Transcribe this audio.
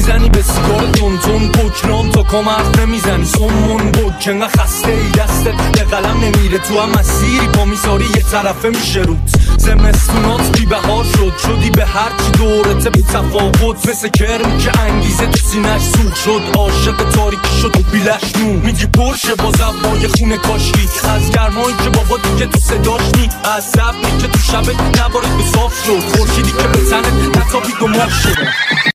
میزنی به سیگار تون بکنام تا کام حرف نمیزنی سمون بود که انقدر خسته ای دستت به قلم نمیره تو هم مسیری پا میذاری یه طرفه میشه روت زمستونات بی بهار شدی به هر چی دورته بی تفاوت مثل کرمی که انگیزه تو سینش سوخ شد عاشق تاریکی شد و بیلش نون میگی پرشه با زبای خونه کاشکی از گرمایی که بابا دیگه تو صداش نی از زبنی که تو شبه نبارد به صاف شد خورشیدی که به تنت نتابید و ماه شد